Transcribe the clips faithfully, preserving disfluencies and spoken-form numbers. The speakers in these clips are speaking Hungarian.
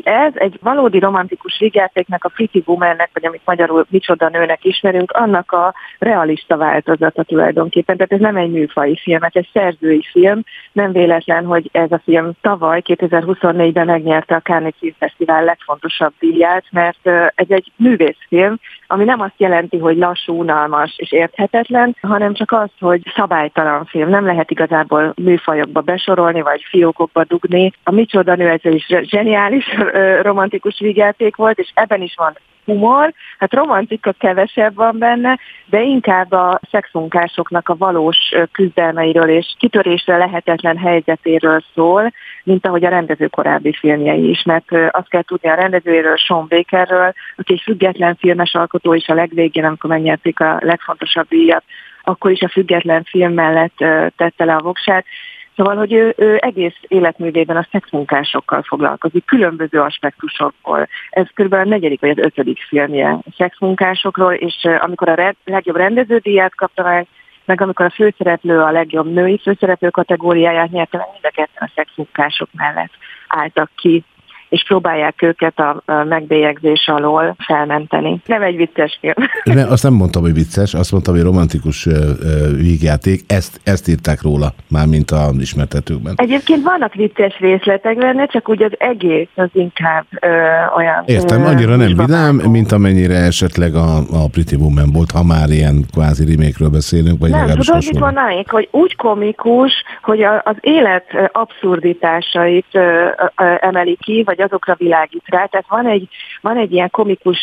Ez egy valódi romantikus vígjátéknak, a Pretty Womannek, vagy amit magyarul Micsoda nőnek ismerünk, annak a realista változata tulajdonképpen. Tehát ez nem egy műfaji film, ez egy szerzői film. Nem véletlen, hogy ez a film tavaly, kétezer-huszonnégyben megnyerte a Cannes Filmfesztivál legfontosabb díját, mert ez egy művészfilm, ami nem azt jelenti, hogy lassú, unalmas és érthetetlen, hanem csak az, hogy szabálytalan film. Nem lehet igazából műfajokba besorolni, vagy fiókokba dugni. A Micsoda nő ez is zseniális romantikus vígjáték volt, és ebben is van humor, hát romantika kevesebb van benne, de inkább a szexmunkásoknak a valós küzdelmeiről és kitörésre lehetetlen helyzetéről szól, mint ahogy a rendező korábbi filmjei is, mert azt kell tudni a rendezőjéről, Sean Bakerről, aki egy független filmes alkotó is a legvégén, amikor megnyerték a legfontosabb díjat, akkor is a független film mellett tette le a voksát. Szóval, hogy ő, ő egész életművében a szexmunkásokkal foglalkozik, különböző aspektusokból. Ez kb. A negyedik vagy az ötödik filmje a szexmunkásokról, és amikor a legjobb rendeződíját kapta meg, meg amikor a főszereplő a legjobb női főszereplő kategóriáját nyerte, meg mind a ketten a szexmunkások mellett álltak ki, és próbálják őket a megbélyegzés alól felmenteni. Nem egy vicces film. Ne, azt nem mondtam, hogy vicces, azt mondtam, hogy romantikus uh, uh, vígjáték. Ezt, ezt írták róla, mármint az ismertetőkben. Egyébként vannak vicces részletek benne, csak úgy az egész az inkább uh, olyan... Értem, annyira nem vidám, mint amennyire esetleg a, a Pretty Woman volt, ha már ilyen kvázi remake-ről beszélünk, vagy nem, tudod, mit mondanék, hogy úgy komikus, hogy a, az élet abszurditásait uh, uh, emeli ki, vagy azokra világít rá. Tehát van egy, van egy ilyen komikus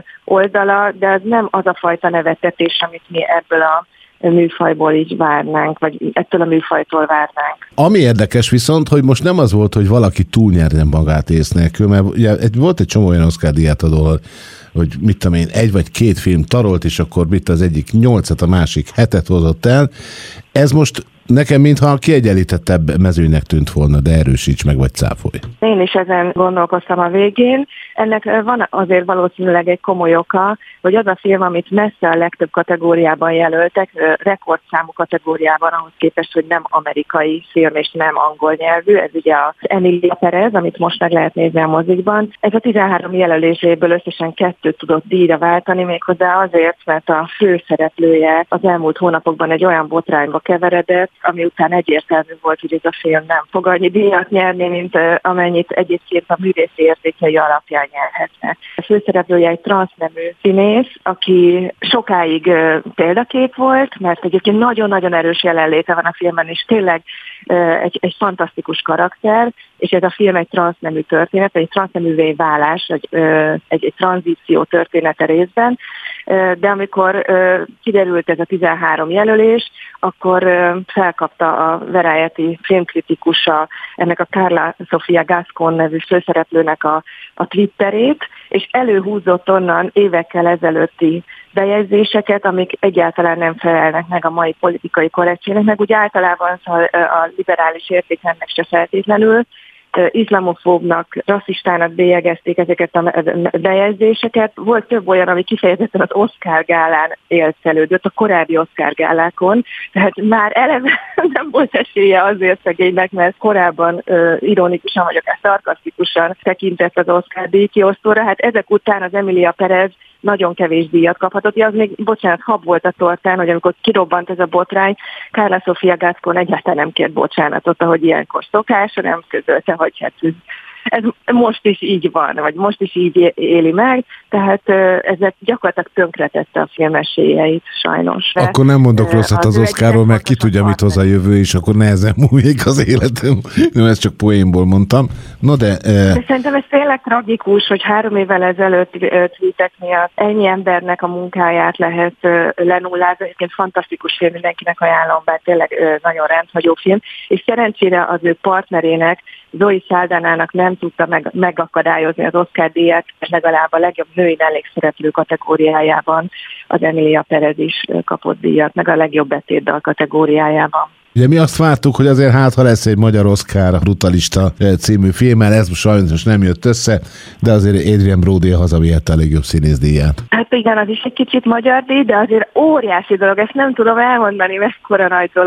oldala, de az nem az a fajta nevettetés, amit mi ebből a műfajból így várnánk, vagy ettől a műfajtól várnánk. Ami érdekes viszont, hogy most nem az volt, hogy valaki túlnyerjen magát ész nélkül, mert ugye volt egy csomó olyan Oscar-díját adó, hogy mit tudom én, egy vagy két film tarolt, és akkor mit az egyik nyolcat, a másik hetet hozott el. Ez most nekem mintha kiegyenlítettebb mezőnynek tűnt volna, de erősíts meg, vagy cáfolj. Én is ezen gondolkoztam a végén. Ennek van azért valószínűleg egy komoly oka, hogy az a film, amit messze a legtöbb kategóriában jelöltek, rekordszámú kategóriában, ahhoz képest, hogy nem amerikai film és nem angol nyelvű, ez ugye az Emilia Perez, amit most meg lehet nézni a mozikban. Ez a tizenhárom jelöléséből összesen kettőt tudott díjra váltani, méghozzá azért, mert a főszereplője az elmúlt hónapokban egy olyan botrányba keveredett, ami után egyértelmű volt, hogy ez a film nem fog annyi díjat nyerni, mint amennyit egyébként a művészi értékei alapján nyerhetne. A főszereplője egy transznemű színész, aki sokáig példakép volt, mert egyébként nagyon-nagyon erős jelenléte van a filmben, és tényleg egy, egy fantasztikus karakter, és ez a film egy transznemű történet, egy transzneművé válás, egy, egy, egy tranzíció története részben, de amikor kiderült ez a tizenhárom jelölés, akkor felkapta a Variety filmkritikusa ennek a Carla Sofia Gascon nevű főszereplőnek a, a Twitterét, és előhúzott onnan évekkel ezelőtti bejegyzéseket, amik egyáltalán nem felelnek meg a mai politikai korrektségnek, meg úgy általában a liberális értékrendnek se feltétlenül, iszlamofóbnak, rasszistának bélyegezték ezeket a bejegyzéseket. Volt több olyan, ami kifejezetten az Oscar gálán élszelődött, a korábbi Oscar gálákon, tehát már eleve nem volt esélye azért szegénynek, mert korábban uh, ironikusan vagy akár szarkasztikusan tekintett az Oscar díjkiosztóra. Hát ezek után az Emilia Perez nagyon kevés díjat kaphatott. Ja, az még, bocsánat, hab volt a tortán, hogy amikor kirobbant ez a botrány, Carla Sofia Gascon egyáltalán nem kért bocsánatot, ahogy ilyenkor szokás, nem közölte, hogy hát ez most is így van, vagy most is így éli meg, tehát ezek gyakorlatilag tönkretette a film esélyeit, sajnos. Akkor nem mondok rosszat az, az Oscarról, mert ki tudja, mit hoz a jövő, és akkor nehezen múlik az életem. Nem, ezt csak poénból mondtam. No, de, e... de szerintem ez tényleg tragikus, hogy három évvel ezelőtt tweetek miatt ennyi embernek a munkáját lehet lenullázni. Egyébként fantasztikus film, mindenkinek ajánlom, bár tényleg nagyon rendhagyó film, és szerencsére az ő partnerének, Zoe Saldanának nem tudta meg, megakadályozni az Oscar-díjat, legalább a legjobb női mellékszereplő kategóriájában az Emilia Perez is kapott díjat, meg a legjobb betétdal kategóriájában. Ugye mi azt vártuk, hogy azért hát, ha lesz egy magyar Oscar a Brutalista című filmmel, ez sajnos nem jött össze, de azért Adrien Brody hazavihette a legjobb színészdíját. Hát igen, az is egy kicsit magyar díj, de azért óriási dolog, ezt nem tudom elmondani, mekkora nagy dolog,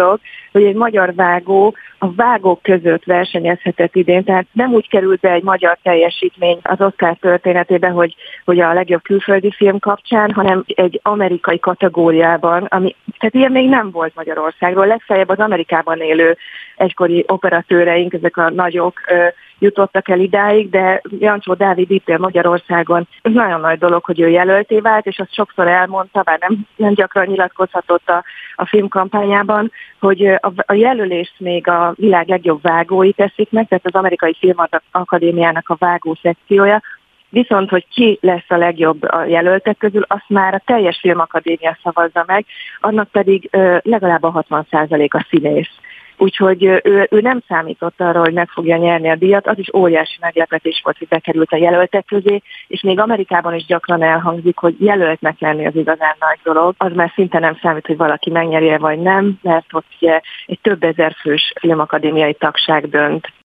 hogy egy magyar vágó a vágók között versenyezhetett idén, tehát nem úgy került be egy magyar teljesítmény az Oscar történetébe, hogy, hogy a legjobb külföldi film kapcsán, hanem egy amerikai kategóriában, ami, tehát ilyen még nem volt Magyarországról, legfeljebb az Amerikában élő egykori operatőreink, ezek a nagyok jutottak el idáig, de Jancsó Dávid itt él Magyarországon. Ez nagyon nagy dolog, hogy ő jelölté vált, és azt sokszor elmondta, bár nem, nem gyakran nyilatkozhatott a, a filmkampányában, hogy a, a jelölést még a világ legjobb vágói teszik meg, tehát az Amerikai Filmakadémiának a vágó szekciója, viszont, hogy ki lesz a legjobb a jelöltek közül, azt már a teljes filmakadémia szavazza meg, annak pedig ö, legalább a hatvan százalék a színész. Úgyhogy ő, ő nem számított arra, hogy meg fogja nyerni a díjat, az is óriási meglepetés volt, hogy bekerült a jelöltek közé, és még Amerikában is gyakran elhangzik, hogy jelöltnek lenni az igazán nagy dolog. Az már szinte nem számít, hogy valaki megnyerje vagy nem, mert ott ugye egy több ezer fős filmakadémiai tagság dönt.